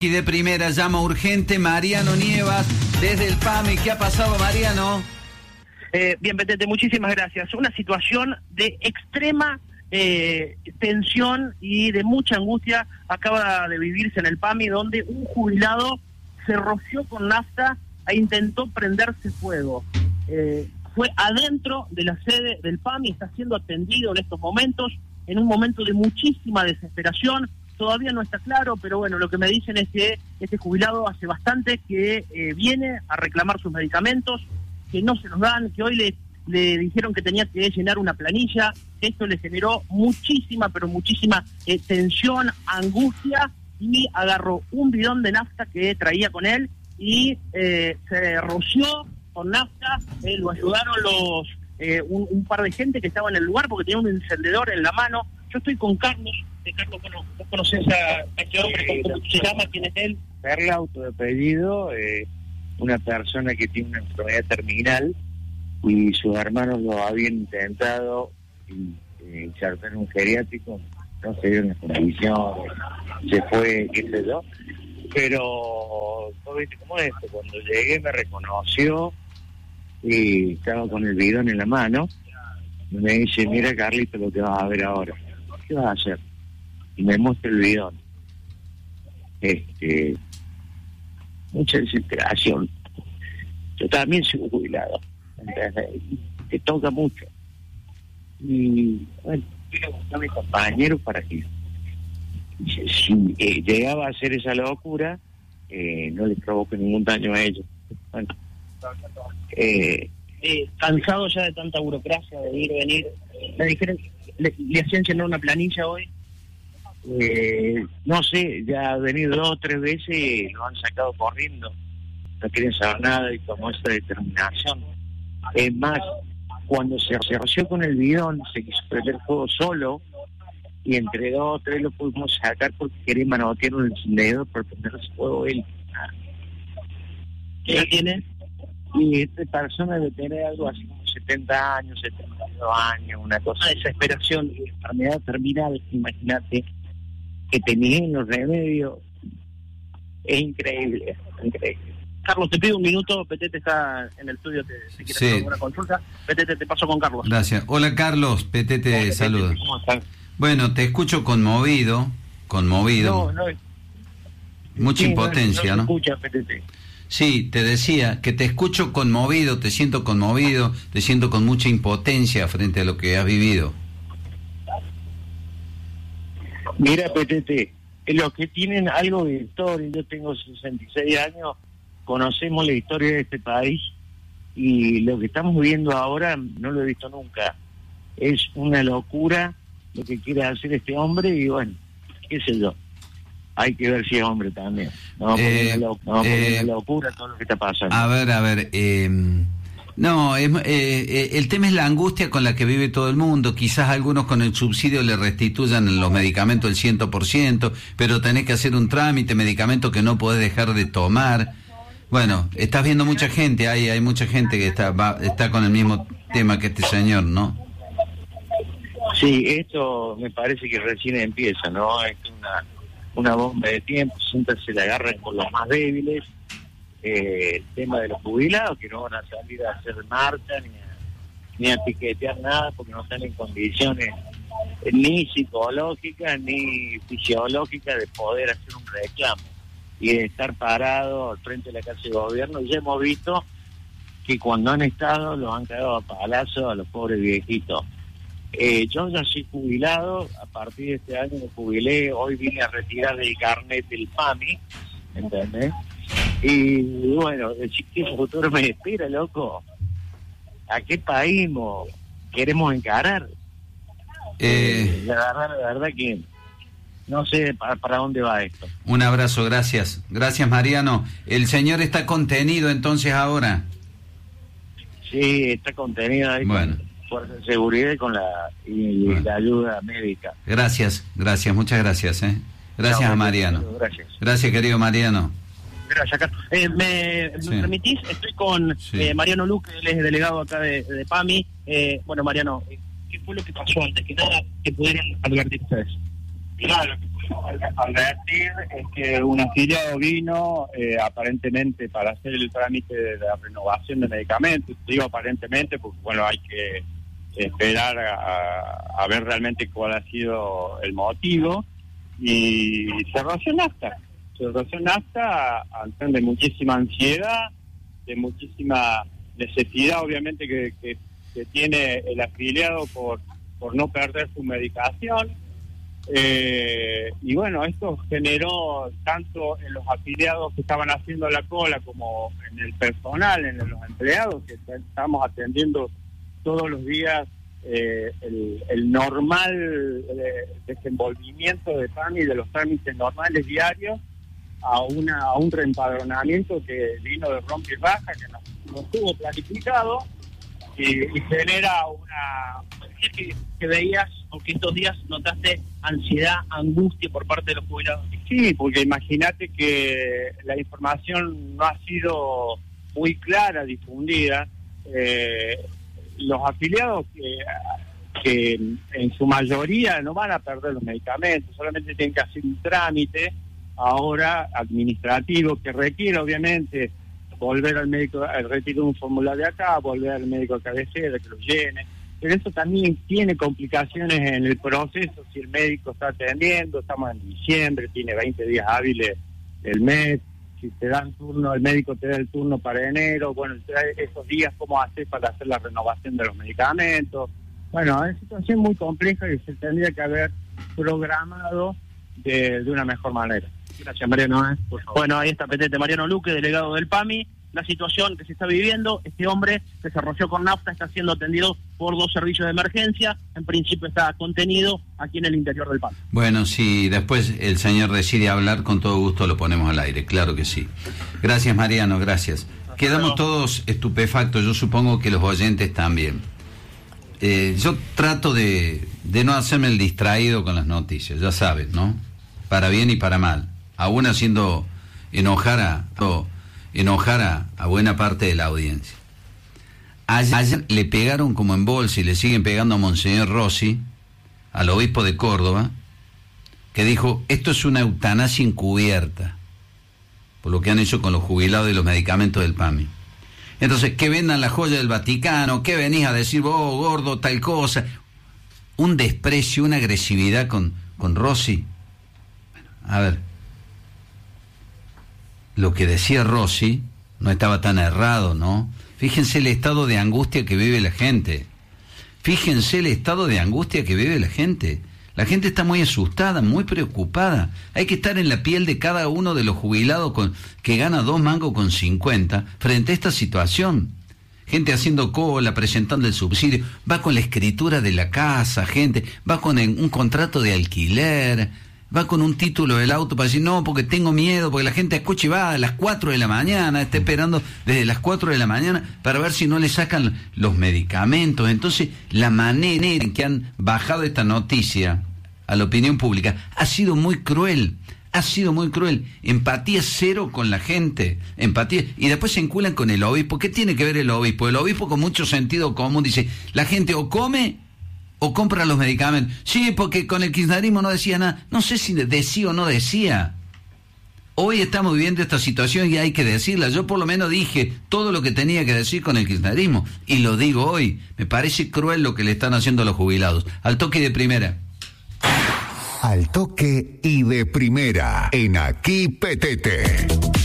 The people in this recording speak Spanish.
Y de primera llama urgente Mariano Nievas desde el PAMI. ¿Qué ha pasado, Mariano? Bien, Petete, muchísimas gracias. Una situación de extrema tensión y de mucha angustia acaba de vivirse en el PAMI, donde un jubilado se roció con nafta e intentó prenderse fuego. Fue adentro de la sede del PAMI, está siendo atendido en estos momentos, en un momento de muchísima desesperación. Todavía no está claro, pero bueno, lo que me dicen es que este jubilado hace bastante que viene a reclamar sus medicamentos, que no se los dan, que hoy le dijeron que tenía que llenar una planilla. Esto le generó muchísima, pero muchísima tensión, angustia, y agarró un bidón de nafta que traía con él y se roció con nafta. Lo ayudaron un par de gente que estaba en el lugar porque tenía un encendedor en la mano. Yo estoy con Carlos. Carlos, bueno, vos conocés a este hombre, ¿cómo se llama? ¿Quién es él? Perla, auto de apellido, una persona que tiene una enfermedad terminal y sus hermanos lo habían intentado insertar en un geriátrico, no se dieron las condiciones, se fue, qué sé yo, pero ¿vos viste cómo es esto? Cuando llegué me reconoció y estaba con el bidón en la mano y me dice, mira Carlito lo que vas a ver ahora. ¿Qué vas a hacer? Y me muestra el bidón. Mucha desesperación. Yo también soy jubilado, ¿entendés? Te toca mucho. Y bueno, quiero buscar a mis compañeros para que si llegaba a hacer esa locura, no les provoque ningún daño a ellos. Bueno, cansado ya de tanta burocracia, de ir, venir. Me dijeron, le hacían llenar una planilla hoy. No sé, ya ha venido 2 o 3 veces y lo han sacado corriendo, no quieren saber nada y tomó esa determinación. Es más, cuando se roció con el bidón se quiso prender fuego solo y entre 2 o 3 lo pudimos sacar porque quería manotear un encendedor para prenderse fuego él. ¿Qué edad tiene? Y esta persona debe tener algo así como 70 años, 72 años, una cosa de desesperación, enfermedad terminal, imagínate, que tenía los remedios. Es increíble, increíble. Carlos, te pido un minuto, Petete está en el estudio, si quieres hacer alguna consulta. Petete, te paso con Carlos. Gracias. Hola Carlos, Petete, saludos. ¿Cómo estás? Bueno, te escucho conmovido. No, mucha impotencia, ¿no? Escucha, Petete. Sí, te decía que te escucho conmovido, te siento con mucha impotencia frente a lo que has vivido. Mira, Petete, los que tienen algo de historia, yo tengo 66 años, conocemos la historia de este país y lo que estamos viendo ahora no lo he visto nunca. Es una locura lo que quiere hacer este hombre y bueno, qué sé yo. Hay que ver si es hombre también. No, una locura todo lo que está pasando. A ver, no, el tema es la angustia con la que vive todo el mundo. Quizás algunos con el subsidio le restituyan los medicamentos el 100%, pero tenés que hacer un trámite, medicamento que no podés dejar de tomar. Bueno, estás viendo mucha gente, hay mucha gente que está con el mismo tema que este señor, ¿no? Sí, esto me parece que recién empieza, ¿no? Es una bomba de tiempo, siempre se le agarran con los más débiles. El tema de los jubilados que no van a salir a hacer marcha ni a piquetear nada porque no están en condiciones ni psicológicas ni fisiológicas de poder hacer un reclamo y de estar parado al frente de la casa de gobierno. Ya hemos visto que cuando han estado los han cagado a palazos a los pobres viejitos. Yo ya soy jubilado, a partir de este año me jubilé, hoy vine a retirar el carnet del PAMI, ¿entendés? Y bueno, decir qué futuro me espera, loco. ¿A qué país queremos encarar? La verdad que no sé para dónde va esto. Un abrazo, gracias. Gracias, Mariano. ¿El señor está contenido entonces ahora? Sí, está contenido ahí. Bueno. Con fuerza de seguridad y la ayuda médica. Gracias, muchas gracias. Gracias a Mariano. Gracias, querido Mariano. Gracias, Carlos. ¿Me permitís? Estoy con Mariano Luque, él es delegado acá de PAMI. Bueno, Mariano, ¿qué fue lo que pasó antes que nada que pudieran advertir ustedes? Claro, advertir es que un afiliado vino aparentemente para hacer el trámite de la renovación de medicamentos. Digo aparentemente porque, bueno, hay que esperar a ver realmente cuál ha sido el motivo. Y se roció nafta de muchísima ansiedad, de muchísima necesidad, obviamente, que tiene el afiliado por no perder su medicación. Y bueno, esto generó tanto en los afiliados que estaban haciendo la cola como en el personal, en los empleados que estamos atendiendo todos los días el normal desenvolvimiento de PAMI, de los trámites normales diarios, a un reempadronamiento que vino de rompe y baja, que no estuvo planificado, y genera una... que veías o que estos días notaste ansiedad, angustia por parte de los jubilados. Sí, porque imagínate que la información no ha sido muy clara, difundida. Los afiliados que en su mayoría no van a perder los medicamentos, solamente tienen que hacer un trámite ahora administrativo que requiere obviamente volver al médico, al retiro de un formulario acá, volver al médico de cabecera que lo llene, pero eso también tiene complicaciones en el proceso si el médico está atendiendo. Estamos en diciembre, tiene 20 días hábiles el mes. Si te dan turno, el médico te da el turno para enero, bueno, esos días, ¿cómo haces para hacer la renovación de los medicamentos? Bueno, es una situación muy compleja y se tendría que haber programado de una mejor manera. Gracias, Mariano. Por favor. Bueno, ahí está Petete, Mariano Luque, delegado del PAMI. La situación que se está viviendo, este hombre que se roció con nafta está siendo atendido por 2 servicios de emergencia, en principio está contenido aquí en el interior del PAMI. Bueno, si después el señor decide hablar, con todo gusto lo ponemos al aire, claro que sí. Gracias, Mariano, gracias. Quedamos todos estupefactos, yo supongo que los oyentes también. Yo trato de no hacerme el distraído con las noticias, ya sabes, ¿no? Para bien y para mal, aún haciendo enojar a buena parte de la audiencia. Ayer le pegaron como en bolsa y le siguen pegando a Monseñor Rossi, al obispo de Córdoba, que dijo, esto es una eutanasia encubierta, por lo que han hecho con los jubilados y los medicamentos del PAMI. Entonces, que vendan la joya del Vaticano, que venís a decir, vos, gordo, tal cosa. Un desprecio, una agresividad con Rossi. Bueno, a ver, lo que decía Rossi no estaba tan errado, ¿no? Fíjense el estado de angustia que vive la gente. Fíjense el estado de angustia que vive la gente. La gente está muy asustada, muy preocupada. Hay que estar en la piel de cada uno de los jubilados que gana 2 mangos con 50 frente a esta situación. Gente haciendo cola, presentando el subsidio, va con la escritura de la casa, gente, va con un contrato de alquiler, va con un título del auto para decir, no, porque tengo miedo, porque la gente escucha y va a las 4 de la mañana, está esperando desde las 4 de la mañana para ver si no le sacan los medicamentos. Entonces, la manera en que han bajado esta noticia a la opinión pública ha sido muy cruel. Ha sido muy cruel. Empatía cero con la gente. Empatía. Y después se enculan con el obispo. ¿Qué tiene que ver el obispo? El obispo, con mucho sentido común, dice, la gente o come o compra los medicamentos. Sí, porque con el kirchnerismo no decía nada. No sé si decía o no decía. Hoy estamos viviendo esta situación y hay que decirla. Yo por lo menos dije todo lo que tenía que decir con el kirchnerismo. Y lo digo hoy. Me parece cruel lo que le están haciendo a los jubilados. Al toque de primera. Al toque y de primera. En Aquí Petete.